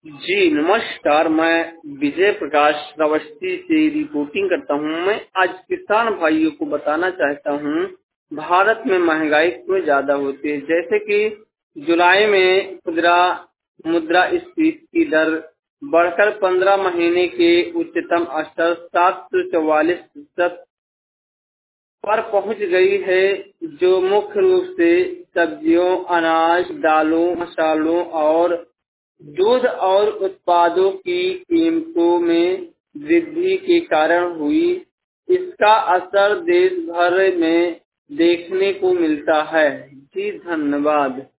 जी नमस्कार। मैं विजय प्रकाश श्रावस्ती से रिपोर्टिंग करता हूँ। मैं आज किसान भाइयों को बताना चाहता हूँ भारत में महंगाई क्यों ज्यादा होती है। जैसे कि जुलाई में खुदरा मुद्रास्फीति की दर बढ़कर 15 महीने के उच्चतम स्तर 744% पर पहुंच गई है, जो मुख्य रूप से सब्जियों, अनाज, दालों, मसालों और दूध और उत्पादों की कीमतों में वृद्धि के कारण हुई। इसका असर देश भर में देखने को मिलता है। जी धन्यवाद।